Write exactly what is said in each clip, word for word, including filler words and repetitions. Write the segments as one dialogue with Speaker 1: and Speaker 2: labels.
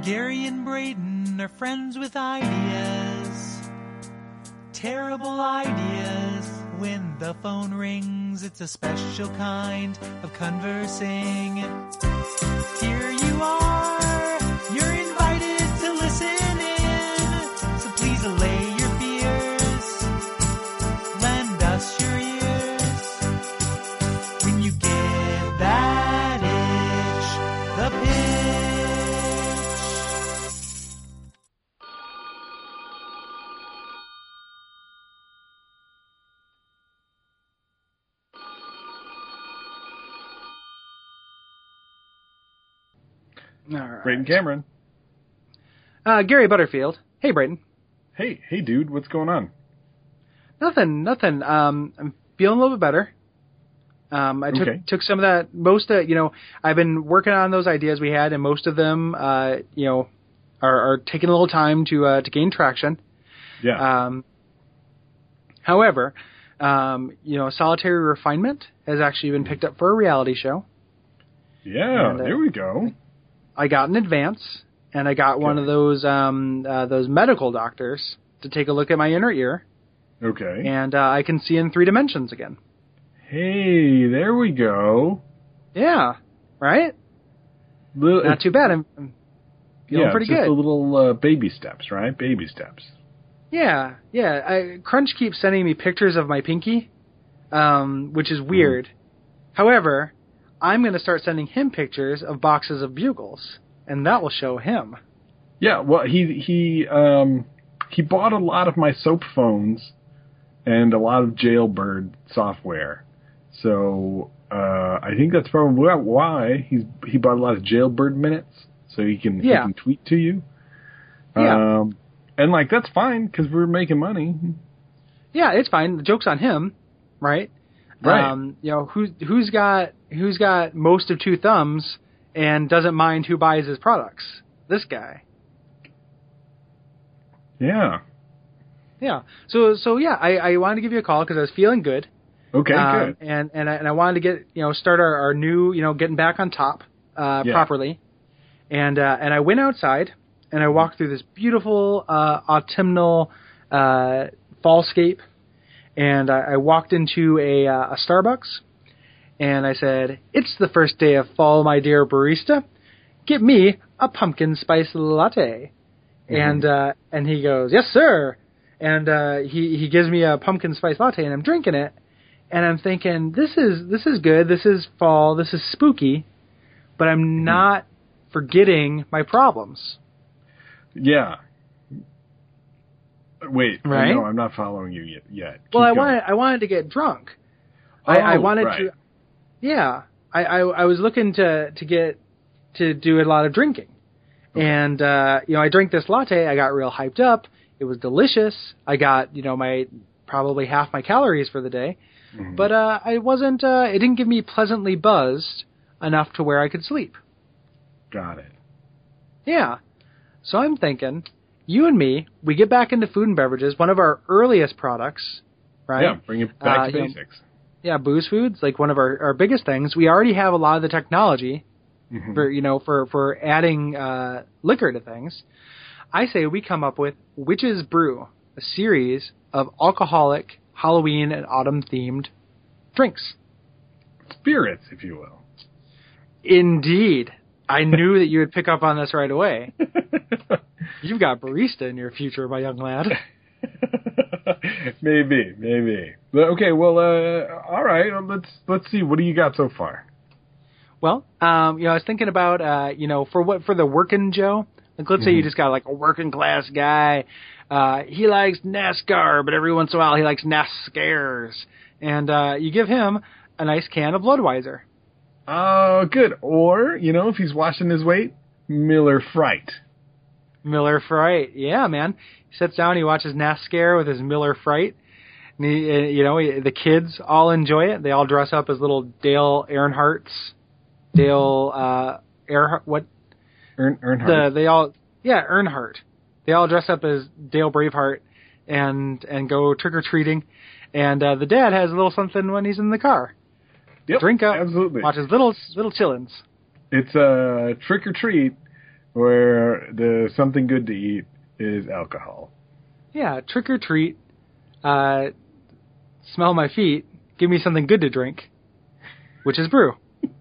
Speaker 1: Gary and Braden are friends with ideas. Terrible ideas. When the phone rings, it's a special kind of conversing. Here you are, you're invited to listen in. So please allay your fears. Lend us your ears. When you get that itch, the pitch.
Speaker 2: All right.
Speaker 3: Braden Cameron.
Speaker 2: Uh, Gary Butterfield. Hey, Braden.
Speaker 3: Hey, hey, dude, what's going on?
Speaker 2: Nothing, nothing. Um, I'm feeling a little bit better. Um, I took
Speaker 3: Okay.
Speaker 2: took some of that. Most, of, you know, I've been working on those ideas we had, and most of them, uh, you know, are, are taking a little time to uh, to gain traction.
Speaker 3: Yeah.
Speaker 2: Um, however, um, you know, Solitary Refinement has actually been picked up for a reality show.
Speaker 3: yeah,
Speaker 2: and, uh,
Speaker 3: there we go.
Speaker 2: I got an advance, and I got one
Speaker 3: Okay.
Speaker 2: of those um, uh, those medical doctors to take a look at my inner ear,
Speaker 3: Okay.
Speaker 2: and uh, I can see in three dimensions again.
Speaker 3: Hey, there we go.
Speaker 2: Yeah, right?
Speaker 3: Little,
Speaker 2: Not too bad. I'm, I'm feeling
Speaker 3: yeah,
Speaker 2: pretty
Speaker 3: just
Speaker 2: good.
Speaker 3: the little uh, baby steps, right? Baby steps.
Speaker 2: Yeah, yeah. I, Crunch keeps sending me pictures of my pinky, um, which is weird. Mm. However, I'm going to start sending him pictures of boxes of bugles, and that will show him.
Speaker 3: Yeah, well, he he um, he bought a lot of my soap phones and a lot of Jailbird software. So uh, I think that's probably why he's he bought a lot of Jailbird minutes, so he can
Speaker 2: Yeah.
Speaker 3: he can tweet to you.
Speaker 2: Yeah.
Speaker 3: Um, and like that's fine because we're making money.
Speaker 2: Yeah, it's fine. The joke's on him, right?
Speaker 3: Right.
Speaker 2: Um, you know, who's who's got who's got most of two thumbs and doesn't mind who buys his products? This guy.
Speaker 3: Yeah.
Speaker 2: Yeah. So so yeah, I, I wanted to give you a call because I was feeling good.
Speaker 3: Okay.
Speaker 2: Um,
Speaker 3: good.
Speaker 2: and and I, and I wanted to get you know start our, our new you know getting back on top uh,
Speaker 3: Yeah.
Speaker 2: properly, and uh, and I went outside and I walked through this beautiful uh, autumnal uh, fallscape, and I, I walked into a uh, a Starbucks, and I said, "It's the first day of fall, my dear barista. Get me a pumpkin spice latte." Mm-hmm. And uh, and he goes, "Yes, sir." And uh, he he gives me a pumpkin spice latte, and I'm drinking it. And I'm thinking, this is this is good. This is fall. This is spooky, but I'm mm-hmm. not forgetting my problems.
Speaker 3: Yeah. Wait.
Speaker 2: Right?
Speaker 3: No, I'm not following you yet. yet. Keep
Speaker 2: well, I
Speaker 3: going.
Speaker 2: wanted I wanted to get drunk.
Speaker 3: Oh,
Speaker 2: I, I wanted
Speaker 3: right.
Speaker 2: to. Yeah, I, I I was looking to to get to do a lot of drinking, okay. and uh, you know I drank this latte. I got real hyped up. It was delicious. I got you know my probably half my calories for the day. Mm-hmm. But uh, I wasn't. Uh, it didn't give me pleasantly buzzed enough to where I could sleep.
Speaker 3: Got it.
Speaker 2: Yeah. So I'm thinking, you and me, we get back into food and beverages. One of our earliest products, right?
Speaker 3: Yeah, bring it back
Speaker 2: uh,
Speaker 3: to basics.
Speaker 2: Know, yeah, booze foods, like one of our, our biggest things. We already have a lot of the technology mm-hmm. for you know for for adding uh, liquor to things. I say we come up with Witch's Brew, a series of alcoholic Halloween and autumn-themed drinks.
Speaker 3: Spirits, if you will.
Speaker 2: Indeed. I knew that you would pick up on this right away. You've got barista in your future, my young lad.
Speaker 3: maybe, maybe. Okay, well, uh, all right. Let's let's see. What do you got so far?
Speaker 2: Well, um, you know, I was thinking about, uh, you know, for what for the working Joe. Like, let's mm-hmm. say you just got like a working class guy. Uh, he likes NASCAR, but every once in a while he likes NASCARs. And uh, you give him a nice can of Budweiser.
Speaker 3: Oh, uh, good. Or, you know, if he's watching his weight, Miller Fright.
Speaker 2: Miller Fright. Yeah, man. He sits down, he watches NASCAR with his Miller Fright. And he, you know, he, the kids all enjoy it. They all dress up as little Dale Earnhardts. Dale, uh, Earnhardt, what?
Speaker 3: Earn, Earnhardt.
Speaker 2: The, they all, yeah, Earnhardt. They all dress up as Dale Braveheart and and go trick-or-treating. And uh, the dad has a little something when he's in the car.
Speaker 3: Yep,
Speaker 2: Drink up,
Speaker 3: absolutely.
Speaker 2: watches little little chillins.
Speaker 3: It's a trick-or-treat where the something good to eat is alcohol.
Speaker 2: Yeah, trick or treat. Uh, smell my feet. Give me something good to drink, which is brew.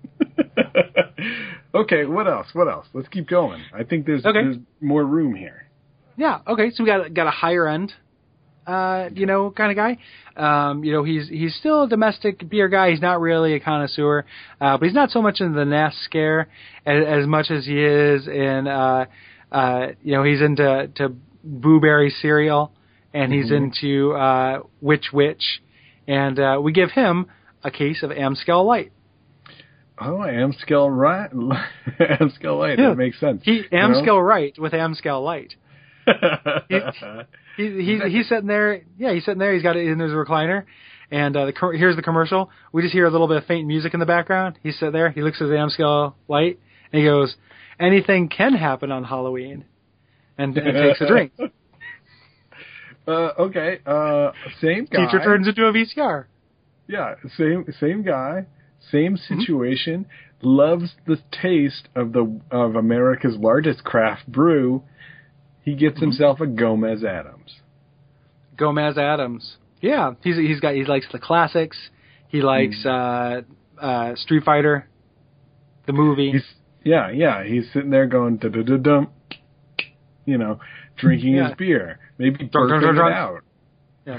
Speaker 3: Okay, what else? What else? Let's keep going. I think there's
Speaker 2: Okay.
Speaker 3: there's more room here.
Speaker 2: Yeah. Okay. So we got got a higher end, uh, you know, kind of guy. Um, you know, he's he's still a domestic beer guy. He's not really a connoisseur, uh, but he's not so much in the Nast scare as, as much as he is in, uh, uh, you know, he's into to blueberry cereal, and he's
Speaker 3: Mhm.
Speaker 2: into uh, Witch Witch, and uh, we give him a case of Amstel Light.
Speaker 3: Oh, Amstel right, Amstel Light.
Speaker 2: Yeah.
Speaker 3: That makes sense.
Speaker 2: He
Speaker 3: you know?
Speaker 2: Amstel Right with Amstel Light. He, he's he's sitting there. Yeah, he's sitting there. He's got it in his recliner, and uh, the co- here's the commercial. We just hear a little bit of faint music in the background. He's sitting there. He looks at the Amstel Light, and he goes, "Anything can happen on Halloween," and, and takes a drink.
Speaker 3: Uh, okay. Uh, same guy.
Speaker 2: Teacher turns into a V C R.
Speaker 3: Yeah, same same guy, same situation. Loves the taste of the of America's largest craft brew. He gets himself a Gomez Adams.
Speaker 2: Gomez Adams. Yeah, he's he's got he likes the classics. He likes uh, uh, Street Fighter, the movie.
Speaker 3: He's yeah yeah. He's sitting there going da da da dum, you know, drinking
Speaker 2: Yeah.
Speaker 3: his beer, maybe
Speaker 2: Drunk, drunk,
Speaker 3: burping
Speaker 2: drunk,
Speaker 3: it out.
Speaker 2: Yeah.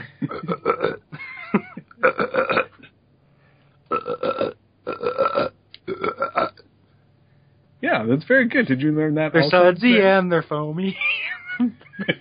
Speaker 3: Yeah, that's very good. Did you learn that?
Speaker 2: They're
Speaker 3: also
Speaker 2: sudsy
Speaker 3: today?
Speaker 2: and they're foamy.
Speaker 3: that's,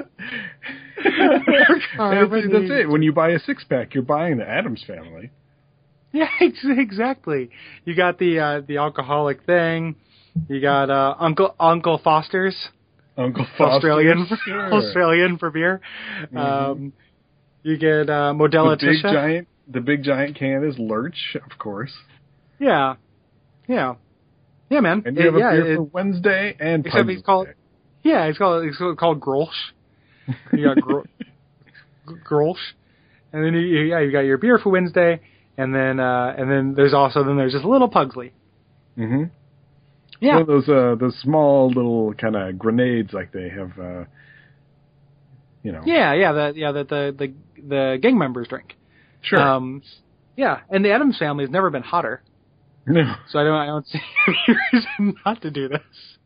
Speaker 3: that's it. When you buy a six pack, you're buying the Adams Family.
Speaker 2: Yeah, ex- exactly. You got the uh, the alcoholic thing. You got uh, Uncle Uncle Foster's
Speaker 3: Uncle Foster.
Speaker 2: Australian
Speaker 3: Sure.
Speaker 2: Australian for beer.
Speaker 3: Mhm.
Speaker 2: Um, you get uh, Modella
Speaker 3: the big
Speaker 2: Tisha.
Speaker 3: giant, the big giant can is Lurch, of course.
Speaker 2: Yeah, yeah, yeah, man.
Speaker 3: And you
Speaker 2: It-
Speaker 3: have a
Speaker 2: yeah,
Speaker 3: beer
Speaker 2: it-
Speaker 3: for Wednesday and
Speaker 2: except
Speaker 3: Pugs
Speaker 2: he's called
Speaker 3: Day.
Speaker 2: yeah, it's called it's called Grolsch. You got Gro- Grolsch, and then you, yeah, you got your beer for Wednesday, and then uh, and then there's also then there's just a little Pugsley.
Speaker 3: Mm-hmm.
Speaker 2: Yeah,
Speaker 3: One of those uh, those small little kind of grenades like they have, uh, you know.
Speaker 2: yeah, yeah, that yeah that the, the the gang members drink.
Speaker 3: Sure.
Speaker 2: Um, yeah, and the Adams Family has never been hotter,
Speaker 3: no.
Speaker 2: so I don't I don't see any reason not to do this.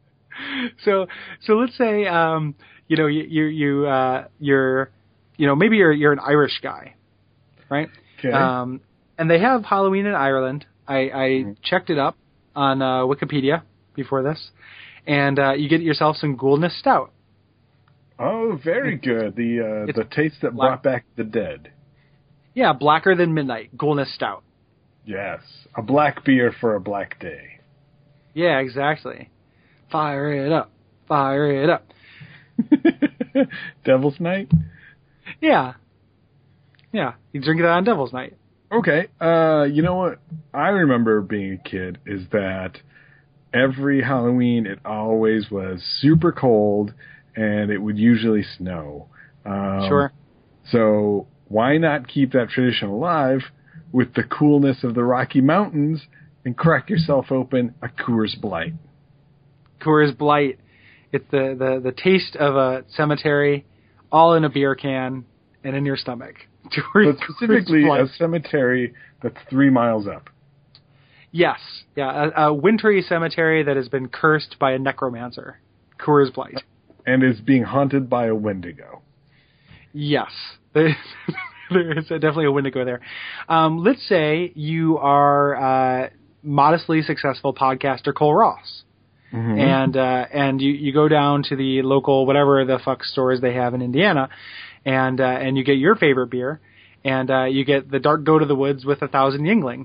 Speaker 2: So so let's say um, you know you you you uh, you're you know maybe you're you're an Irish guy, right?
Speaker 3: Okay.
Speaker 2: Um, and they have Halloween in Ireland. I, I
Speaker 3: Mm-hmm.
Speaker 2: checked it up on uh, Wikipedia before this, and uh, you get yourself some Goulness Stout.
Speaker 3: Oh, very good. The uh,
Speaker 2: it's
Speaker 3: the taste that
Speaker 2: black-
Speaker 3: brought back the dead.
Speaker 2: Yeah, blacker than midnight, Goulness Stout.
Speaker 3: Yes, a black beer for a black day.
Speaker 2: Yeah, exactly. Fire it up, fire it up.
Speaker 3: Devil's Night.
Speaker 2: Yeah, yeah. You drink that on Devil's Night.
Speaker 3: Okay. Uh, you know what I remember being a kid is that every Halloween it always was super cold and it would usually snow. Um,
Speaker 2: Sure.
Speaker 3: So why not keep that tradition alive with the coolness of the Rocky Mountains and crack yourself open a Coors Blight?
Speaker 2: Coors Blight. It's the, the, the taste of a cemetery, all in a beer can and in your stomach.
Speaker 3: But specifically
Speaker 2: Coors Blight.
Speaker 3: a cemetery that's three miles up.
Speaker 2: Yes, yeah, a, a wintry cemetery that has been cursed by a necromancer. Coors Blight.
Speaker 3: And is being haunted by a Wendigo.
Speaker 2: Yes, there is definitely a Wendigo there. Um, let's say you are uh, modestly successful podcaster Cole Ross,
Speaker 3: Mm-hmm.
Speaker 2: and uh, and you, you go down to the local whatever the fuck stores they have in Indiana, and uh, and you get your favorite beer, and uh, you get the Dark Goat of the Woods with a thousand Yingling.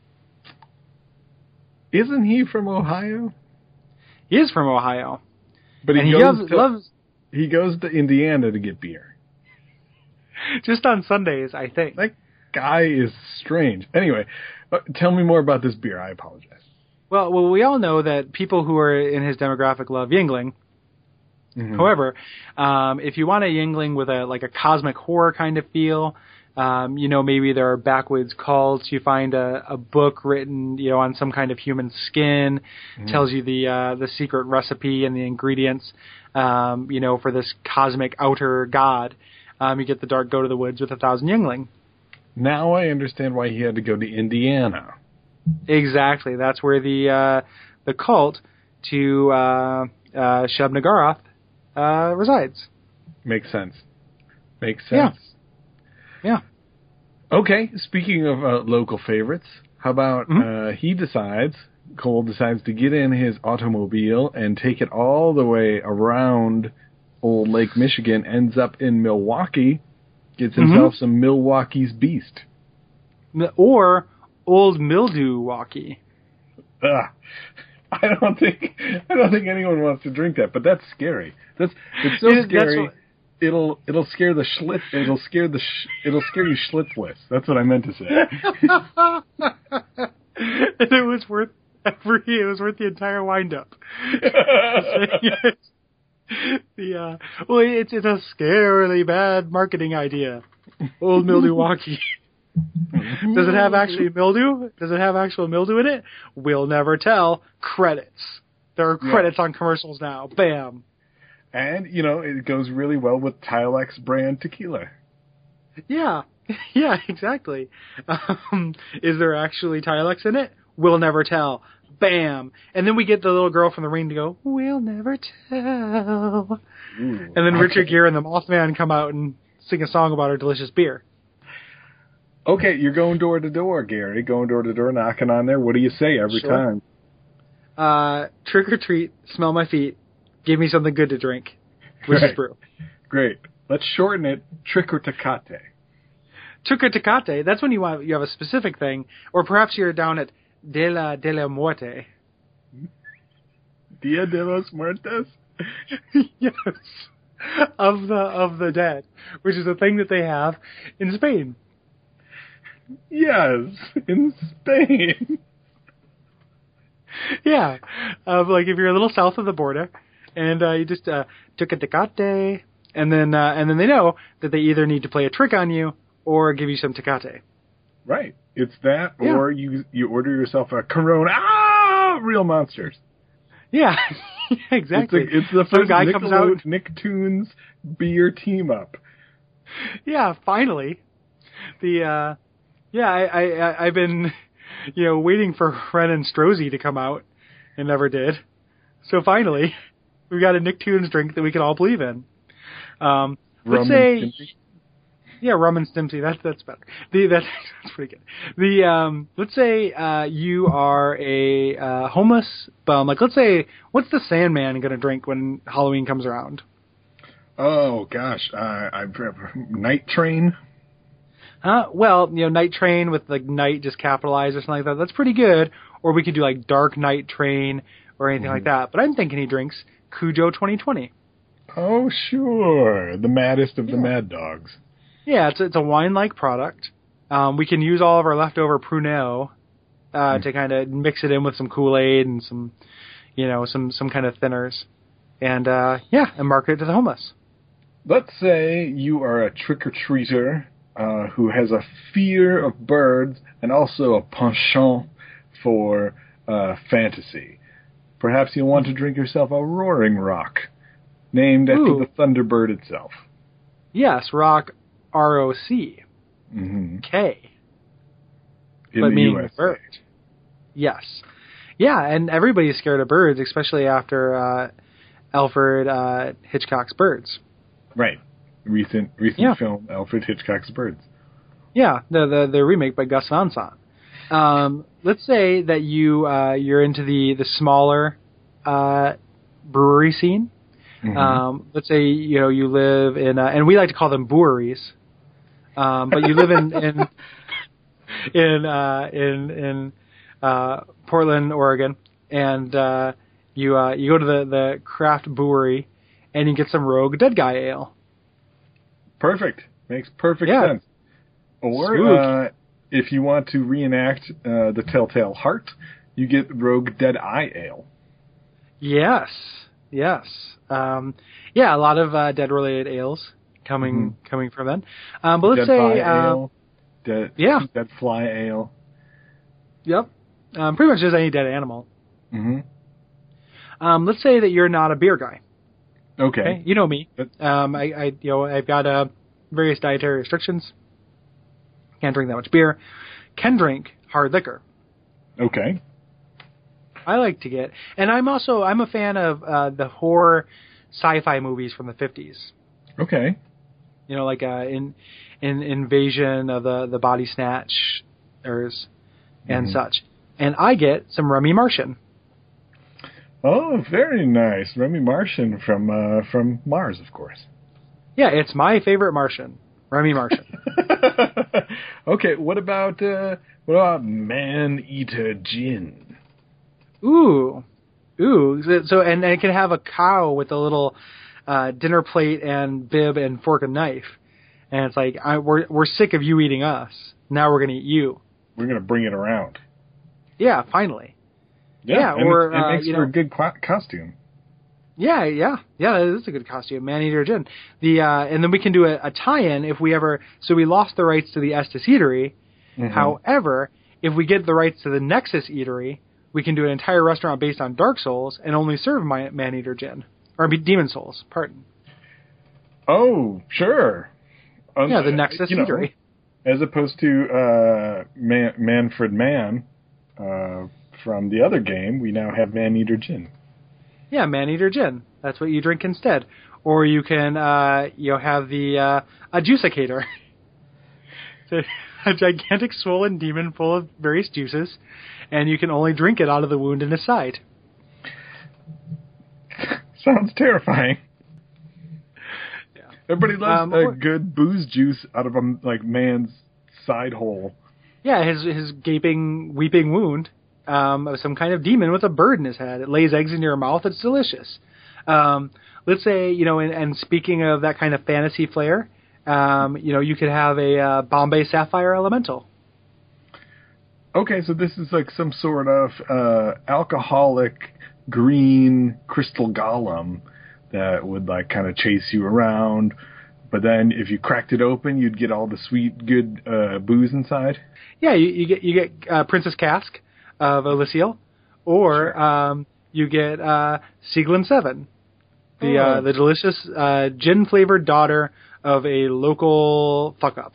Speaker 3: Isn't he from Ohio?
Speaker 2: He is from Ohio,
Speaker 3: But
Speaker 2: and he
Speaker 3: goes
Speaker 2: loves,
Speaker 3: to,
Speaker 2: loves
Speaker 3: he goes to Indiana to get beer.
Speaker 2: just on Sundays, I think.
Speaker 3: That guy is strange. Anyway, uh, tell me more about this beer. I apologize.
Speaker 2: Well, well, we all know that people who are in his demographic love Yingling.
Speaker 3: Mhm.
Speaker 2: However, um, if you want a Yingling with a like a cosmic horror kind of feel, Um, you know, maybe there are backwoods cults. You find a, a book written, you know, on some kind of human skin, mm-hmm. tells you the uh, the secret recipe and the ingredients, um, you know, for this cosmic outer god. Um, you get the dark goat of the woods with a thousand youngling.
Speaker 3: Now I understand why he had to go to Indiana.
Speaker 2: Exactly. That's where the uh, the cult to uh, uh, Shub-Niggurath uh, resides.
Speaker 3: Makes sense. Makes sense.
Speaker 2: Yeah.
Speaker 3: Yeah. Okay, speaking of uh, local favorites, how about mm-hmm. uh, he decides, Cole decides to get in his automobile and take it all the way around old Lake Michigan, ends up in Milwaukee, gets himself mm-hmm. some Milwaukee's Beast.
Speaker 2: Or Old Mildew-Walkie.
Speaker 3: Ugh. I don't think I don't think anyone wants to drink that, but that's scary. That's it's so
Speaker 2: it,
Speaker 3: scary.
Speaker 2: What,
Speaker 3: it'll it'll scare the schlitz. It'll scare the sh, it'll scare you schlitzless. That's what I meant to say.
Speaker 2: And it was worth every. It was worth the entire wind up. the uh, well, it's it's a scarily bad marketing idea. Old Mildew-Walkie. Does it have actually mildew? Does it have actual mildew in it? We'll never tell. Credits. There are credits yeah. on commercials now. Bam.
Speaker 3: And, you know, it goes really well with Tilex brand tequila.
Speaker 2: Yeah. Yeah, exactly. Um, is there actually Tilex in it? We'll never tell. Bam. And then we get the little girl from the ring to go, we'll never tell. Ooh, and then Richard Gere and the Mothman come out and sing a song about our delicious beer.
Speaker 3: Okay, you're going door to door, Gary. Going door to door, knocking on there. What do you say every
Speaker 2: sure.
Speaker 3: time?
Speaker 2: Uh, trick or treat, smell my feet, give me something good to drink. Which
Speaker 3: right.
Speaker 2: is brew.
Speaker 3: Great. Let's shorten it. Trick or tecate.
Speaker 2: Trick or tecate. That's when you want you have a specific thing, or perhaps you're down at de la de la muerte.
Speaker 3: Dia de los Muertos.
Speaker 2: Yes, of the of the dead, which is a thing that they have in Spain.
Speaker 3: Yes, in Spain.
Speaker 2: Yeah, uh, like if you're a little south of the border, and uh, you just uh, took a tecate, and then uh, and then they know that they either need to play a trick on you or give you some tecate.
Speaker 3: Right, it's that,
Speaker 2: yeah.
Speaker 3: or you you order yourself a Corona. Ah, Real Monsters.
Speaker 2: Yeah, exactly.
Speaker 3: It's, a, it's the first
Speaker 2: guy
Speaker 3: Nickelode,
Speaker 2: comes out,
Speaker 3: Nicktoons beer team up.
Speaker 2: Yeah, finally, the. Uh, Yeah, I, I, I've been, you know, waiting for Ren and Strozzi to come out, and never did. So finally, we've got a Nicktoons drink that we can all believe in. Um, let's say, yeah, rum and Stimpy. That's that's better. The that's, that's pretty good. The um, let's say uh, you are a uh, homeless bum. Like, let's say, what's the Sandman going to drink when Halloween comes around?
Speaker 3: Oh gosh, uh, I've Night Train.
Speaker 2: Uh, well, you know, Night Train with like night just capitalized or something like that. That's pretty good. Or we could do like Dark Night Train or anything mm-hmm. like that. But I'm thinking he drinks Cujo twenty twenty.
Speaker 3: Oh, sure. The maddest of yeah. the mad dogs. Yeah,
Speaker 2: it's, it's a wine-like product. Um, we can use all of our leftover Prunell uh, mm. to kind of mix it in with some Kool-Aid and some, you know, some, some kind of thinners. And, uh, yeah, and market it to the homeless.
Speaker 3: Let's say you are a trick-or-treater Uh, who has a fear of birds and also a penchant for uh, fantasy. Perhaps you'll want to drink yourself a Roaring Rock, named after
Speaker 2: Ooh.
Speaker 3: the Thunderbird itself.
Speaker 2: Yes, Rock, R O C
Speaker 3: Mm-hmm.
Speaker 2: K.
Speaker 3: In
Speaker 2: but
Speaker 3: the
Speaker 2: meaning
Speaker 3: U S A.
Speaker 2: the bird. Yes. Yeah, and everybody's scared of birds, especially after uh, Alfred uh, Hitchcock's Birds.
Speaker 3: Right. Recent recent
Speaker 2: yeah.
Speaker 3: film, Alfred Hitchcock's Birds.
Speaker 2: Yeah, the the, the remake by Gus Van Sant. Um, let's say that you uh, you're into the the smaller uh, brewery scene. Mm-hmm. Um, let's say you know you live in, uh, and we like to call them breweries, um, but you live in in in uh, in, in uh, Portland, Oregon, and uh, you uh, you go to the the craft brewery and you get some Rogue Dead Guy Ale.
Speaker 3: Perfect. Makes perfect
Speaker 2: yeah.
Speaker 3: sense. Or uh, if you want to reenact uh, the Telltale Heart, you get Rogue Dead Eye Ale.
Speaker 2: Yes. Yes. Um, yeah, a lot of uh, dead-related ales coming
Speaker 3: Mm-hmm.
Speaker 2: coming from then. Um, but let's
Speaker 3: Dead fly
Speaker 2: say, uh,
Speaker 3: ale. Dead,
Speaker 2: yeah.
Speaker 3: Dead fly ale.
Speaker 2: Yep, um, pretty much just any dead animal.
Speaker 3: Mm-hmm.
Speaker 2: Um, let's say that you're not a beer guy.
Speaker 3: Okay.
Speaker 2: Okay, you know me. Um, I, I, you know, I've got uh, various dietary restrictions. Can't drink that much beer. Can drink hard liquor.
Speaker 3: Okay.
Speaker 2: I like to get, and I'm also I'm a fan of uh, the horror sci-fi movies from the fifties.
Speaker 3: Okay.
Speaker 2: You know, like uh, in in Invasion of the the Body Snatchers and
Speaker 3: Mhm.
Speaker 2: such. And I get some Remy Martian.
Speaker 3: Oh, very nice. Remy Martian from uh, from Mars, of course.
Speaker 2: Yeah, it's my favorite Martian, Remy Martian.
Speaker 3: Okay, what about uh, what about Man-Eater Gin?
Speaker 2: Ooh, ooh. So, so and, and it can have a cow with a little uh, dinner plate and bib and fork and knife, and it's like I, we're we're sick of you eating us. Now we're gonna eat you.
Speaker 3: We're gonna bring it around.
Speaker 2: Yeah, finally. Yeah,
Speaker 3: and
Speaker 2: or
Speaker 3: it, it
Speaker 2: uh,
Speaker 3: makes
Speaker 2: you
Speaker 3: for
Speaker 2: know,
Speaker 3: a good co- costume.
Speaker 2: Yeah, yeah, yeah. That is a good costume, Man-Eater Gin. The uh, and then we can do a, a tie-in if we ever. So we lost the rights to the Estes Eatery.
Speaker 3: Mhm.
Speaker 2: However, if we get the rights to the Nexus Eatery, we can do an entire restaurant based on Dark Souls and only serve my Man-Eater Gin or be Demon Souls. Pardon.
Speaker 3: Oh, sure. Um,
Speaker 2: Yeah, the Nexus
Speaker 3: you know,
Speaker 2: Eatery.
Speaker 3: as opposed to uh, Man- Manfred Mann uh, from the other game, we now have Man-Eater Gin.
Speaker 2: Yeah, Man-Eater Gin. That's what you drink instead. Or you can, uh, you know, have the uh, a juicicator. It's a, a gigantic swollen demon full of various juices, and you can only drink it out of the wound in his side.
Speaker 3: Sounds terrifying.
Speaker 2: Yeah.
Speaker 3: Everybody loves
Speaker 2: Um,
Speaker 3: a
Speaker 2: or-
Speaker 3: good booze juice out of a like man's side hole.
Speaker 2: Yeah, his his gaping, weeping wound um, of some kind of demon with a bird in his head. It lays eggs in your mouth. It's delicious. Um, let's say, you know, and, and speaking of that kind of fantasy flair, um, you know, you could have a uh, Bombay Sapphire Elemental.
Speaker 3: Okay, so this is like some sort of uh, alcoholic green crystal golem that would like kind of chase you around. But then if you cracked it open, you'd get all the sweet, good uh, booze inside.
Speaker 2: Yeah, you, you get you get uh, Princess Cask of Elysiel, or
Speaker 3: Sure.
Speaker 2: um, you get uh, Sieglin Seven, the
Speaker 3: Oh.
Speaker 2: uh, the delicious uh, gin flavored daughter of a local fuck up.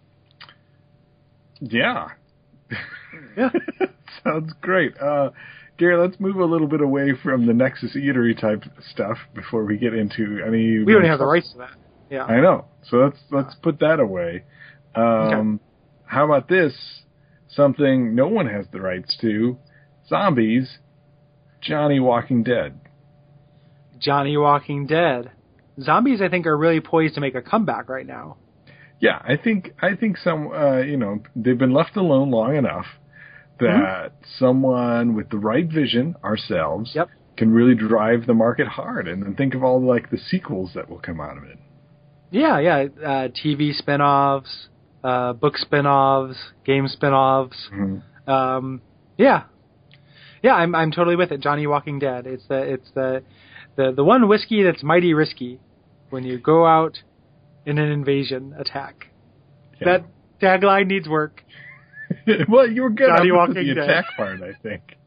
Speaker 3: Yeah.
Speaker 2: Yeah.
Speaker 3: Sounds great. Uh, Gary, let's move a little bit away from the Nexus Eatery type stuff before we get into any...
Speaker 2: We don't have the rights to that. Yeah.
Speaker 3: I know. So let's let's put that away. Um,
Speaker 2: Okay.
Speaker 3: How about this? Something no one has the rights to. Zombies. Johnny Walking Dead.
Speaker 2: Johnny Walking Dead. Zombies, I think, are really poised to make a comeback right now.
Speaker 3: Yeah, I think I think some uh, you know they've been left alone long enough that
Speaker 2: Mm-hmm.
Speaker 3: someone with the right vision, ourselves,
Speaker 2: Yep.
Speaker 3: can really drive the market hard. And then think of all like the sequels that will come out of it.
Speaker 2: Yeah, yeah. Uh, T V spin-offs, uh, book spin-offs, game spin-offs.
Speaker 3: Mhm.
Speaker 2: Um, yeah, yeah. I'm I'm totally with it. Johnny Walking Dead. It's the it's the the the one whiskey that's mighty risky when you go out in an invasion attack.
Speaker 3: Yeah.
Speaker 2: That tagline needs work.
Speaker 3: Well, you were good
Speaker 2: Johnny
Speaker 3: on the
Speaker 2: Walking Dead.
Speaker 3: attack part, I think.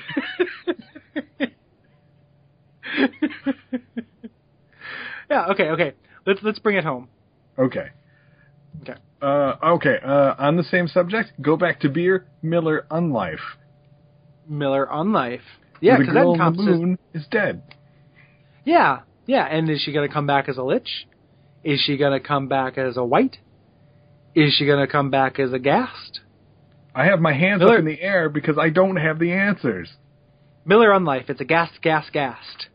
Speaker 2: Yeah. Okay. Okay. Let's let's bring it home.
Speaker 3: Okay.
Speaker 2: Okay.
Speaker 3: Uh, okay. Uh, on the same subject, go back to beer. Miller Unlife.
Speaker 2: Miller on Life. Yeah,
Speaker 3: the
Speaker 2: because that
Speaker 3: girl on the
Speaker 2: encompasses.
Speaker 3: moon is dead.
Speaker 2: Yeah, yeah. And is she going to come back as a lich? Is she going to come back as a white? Is she going to come back as a ghast?
Speaker 3: I have my hands
Speaker 2: Miller-
Speaker 3: up in the air because I don't have the answers.
Speaker 2: Miller on Life. It's a ghast, ghast, ghast.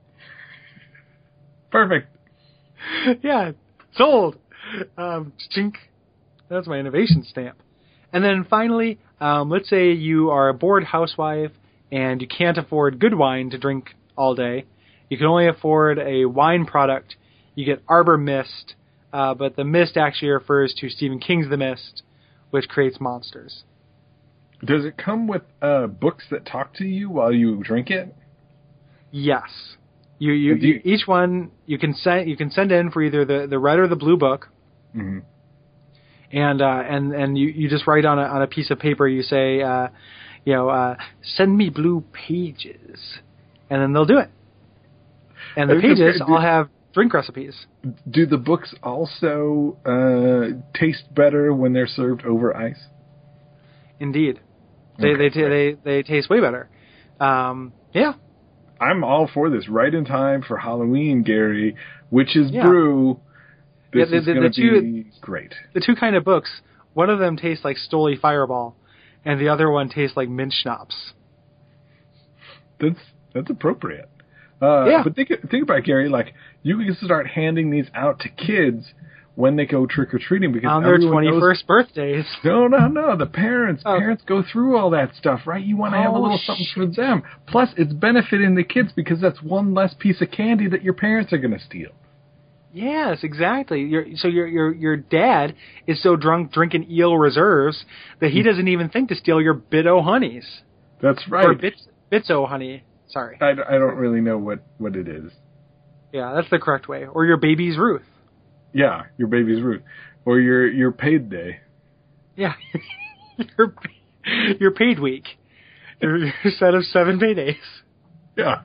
Speaker 3: Perfect.
Speaker 2: Yeah, sold. Um, chink. That's my innovation stamp. And then finally, um, let's say you are a bored housewife and you can't afford good wine to drink all day. You can only afford a wine product. You get Arbor Mist, uh, but the mist actually refers to Stephen King's The Mist, which creates monsters.
Speaker 3: Does it come with uh, books that talk to you while you drink it?
Speaker 2: Yes. You you,
Speaker 3: Do you-
Speaker 2: you each one you can send you can send in for either the, the red or the blue book,
Speaker 3: Mhm.
Speaker 2: and uh, and and you, you just write on a on a piece of paper. You say, uh, you know, uh, send me blue pages, and then they'll do it. And the
Speaker 3: I was just
Speaker 2: pages
Speaker 3: gonna do-
Speaker 2: all have drink recipes.
Speaker 3: Do the books also uh, taste better when they're served over ice?
Speaker 2: Indeed, they
Speaker 3: Okay,
Speaker 2: they, t- they they taste way better. Um, yeah,
Speaker 3: I'm all for this. Right in time for Halloween, Gary. Witch's
Speaker 2: Yeah.
Speaker 3: Brew. This
Speaker 2: Yeah, the-
Speaker 3: is
Speaker 2: the-
Speaker 3: going
Speaker 2: the
Speaker 3: to
Speaker 2: two-
Speaker 3: be great.
Speaker 2: the two kind of books. One of them tastes like Stoli Fireball, and the other one tastes like mint schnapps.
Speaker 3: That's that's appropriate. Uh,
Speaker 2: Yeah.
Speaker 3: But think think about it, Gary. Like you can start handing these out to kids when they go trick or treating because
Speaker 2: On their
Speaker 3: everyone knows-
Speaker 2: twenty-first birthdays.
Speaker 3: No, no, no. The parents,
Speaker 2: Oh.
Speaker 3: parents go through all that stuff, right? You want to have a
Speaker 2: Oh,
Speaker 3: little something for them. Plus, it's benefiting the kids because that's one less piece of candy that your parents are going to steal.
Speaker 2: Yes, exactly. Your, so your your your dad is so drunk drinking eel reserves that he doesn't even think to steal your Bit-O honeys
Speaker 3: That's
Speaker 2: or
Speaker 3: right.
Speaker 2: Bits Bits-O honey. Sorry.
Speaker 3: I, I don't really know what, what it is.
Speaker 2: Yeah, that's the correct way. Or your baby's Ruth.
Speaker 3: Yeah, your baby's root. Or your your paid day.
Speaker 2: Yeah, your your paid week. Your, your set of seven paydays.
Speaker 3: Yeah.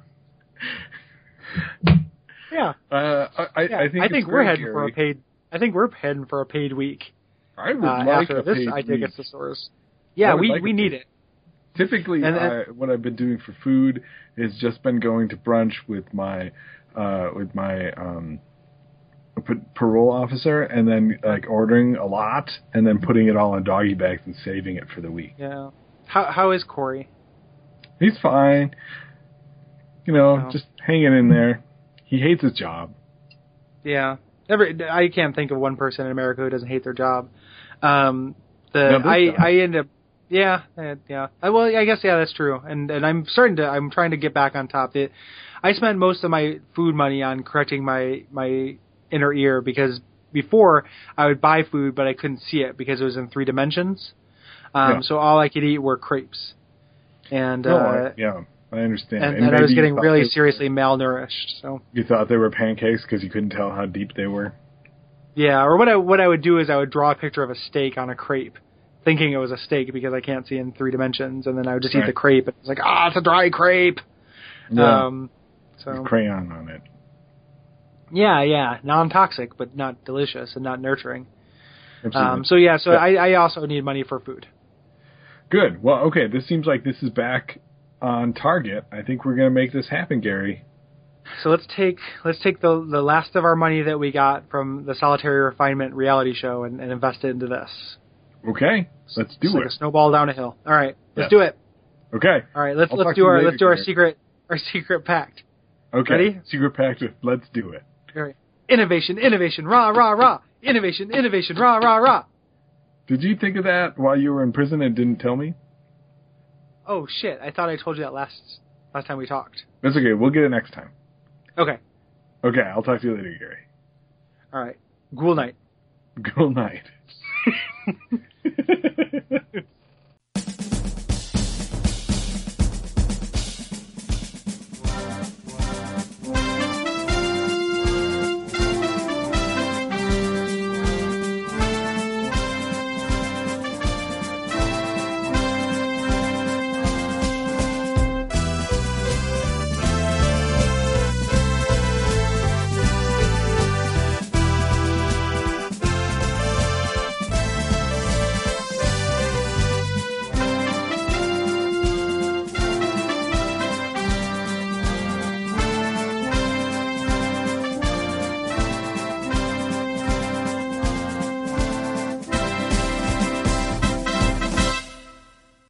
Speaker 2: Yeah.
Speaker 3: Uh, I, I,
Speaker 2: yeah.
Speaker 3: I think,
Speaker 2: I
Speaker 3: it's
Speaker 2: think we're
Speaker 3: great,
Speaker 2: heading for a
Speaker 3: Gary.
Speaker 2: paid. I think we're heading for a paid week.
Speaker 3: I would
Speaker 2: Uh,
Speaker 3: like
Speaker 2: after
Speaker 3: a
Speaker 2: this,
Speaker 3: paid
Speaker 2: I think
Speaker 3: week.
Speaker 2: it's the stores. Yeah,
Speaker 3: would
Speaker 2: we
Speaker 3: like
Speaker 2: we
Speaker 3: a
Speaker 2: need
Speaker 3: paid-
Speaker 2: it.
Speaker 3: Typically,
Speaker 2: And-
Speaker 3: I, what I've been doing for food is just been going to brunch with my uh, with my um, p- parole officer, and then like ordering a lot, and then putting it all in doggy bags and saving it for the week.
Speaker 2: Yeah. How how is Corey?
Speaker 3: He's fine, you know,
Speaker 2: Oh.
Speaker 3: just hanging in there. He hates his job.
Speaker 2: Yeah. Every I can't think of one person in America who doesn't hate their job. Um, the
Speaker 3: No, this
Speaker 2: I
Speaker 3: guy.
Speaker 2: I end up yeah uh, yeah I, well I guess yeah that's true and and I'm starting to I'm trying to get back on top. It I spent most of my food money on correcting my my inner ear because before I would buy food but I couldn't see it because it was in three dimensions. Um,
Speaker 3: Yeah.
Speaker 2: So all I could eat were crepes, and
Speaker 3: No,
Speaker 2: uh,
Speaker 3: I, yeah, I understand.
Speaker 2: and,
Speaker 3: And
Speaker 2: and I was
Speaker 3: maybe you
Speaker 2: getting
Speaker 3: thought
Speaker 2: really
Speaker 3: they-
Speaker 2: seriously malnourished. So.
Speaker 3: You thought they were pancakes because you couldn't tell how deep they were.
Speaker 2: Yeah, or what I what I would do is I would draw a picture of a steak on a crepe, thinking it was a steak because I can't see in three dimensions, and then I would just eat
Speaker 3: Right.
Speaker 2: the crepe, and it's like, ah, it's a dry crepe.
Speaker 3: Yeah.
Speaker 2: Um, so
Speaker 3: With crayon on it.
Speaker 2: yeah, yeah, non-toxic but not delicious and not nurturing.
Speaker 3: Absolutely.
Speaker 2: Um, so yeah, so
Speaker 3: Yeah.
Speaker 2: I, I also need money for food.
Speaker 3: Good. Well, okay. This seems like this is back on target. I think we're going to make this happen, Gary.
Speaker 2: So let's take let's take the the last of our money that we got from the Solitary Refinement reality show and, and invest it into this.
Speaker 3: Okay. Let's do
Speaker 2: It's like
Speaker 3: it.
Speaker 2: a snowball down a hill. All right, let's
Speaker 3: Yes.
Speaker 2: do it.
Speaker 3: Okay.
Speaker 2: All right, let's
Speaker 3: I'll
Speaker 2: let's
Speaker 3: talk
Speaker 2: do
Speaker 3: to you
Speaker 2: our
Speaker 3: later,
Speaker 2: let's do our
Speaker 3: Gary.
Speaker 2: secret our secret pact.
Speaker 3: Okay.
Speaker 2: Ready?
Speaker 3: Secret pact. Let's do it.
Speaker 2: All right. Innovation, innovation, rah rah rah. Innovation, innovation, rah rah rah.
Speaker 3: Did you think of that while you were in prison and didn't tell me?
Speaker 2: Oh shit! I thought I told you that last last time we talked.
Speaker 3: That's okay. We'll get it next time.
Speaker 2: Okay.
Speaker 3: Okay. I'll talk to you later, Gary.
Speaker 2: All right. Ghoul night.
Speaker 3: Good night.